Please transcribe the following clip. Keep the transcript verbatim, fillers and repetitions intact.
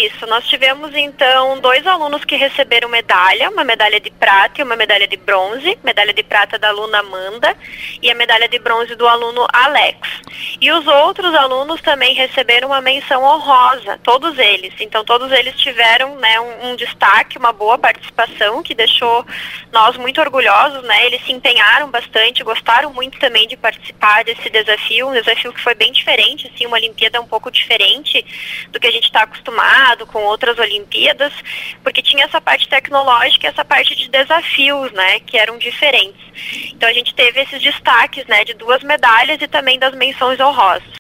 Isso, nós tivemos então dois alunos que receberam medalha, uma medalha de prata e uma medalha de bronze, medalha de prata da aluna Amanda e a medalha de bronze do aluno Alex. E os outros alunos também receberam uma menção honrosa, todos eles. Então todos eles tiveram, né, um, um destaque, uma boa participação, que deixou nós muito orgulhosos, né? Eles se empenharam bastante, gostaram muito também de participar desse desafio, um desafio que foi bem diferente, assim, uma Olimpíada um pouco diferente do que a gente está acostumado com outras Olimpíadas, porque tinha essa parte tecnológica e essa parte de desafios, né, que eram diferentes. Então a gente teve esses destaques, né, de duas medalhas e também das menções honrosas.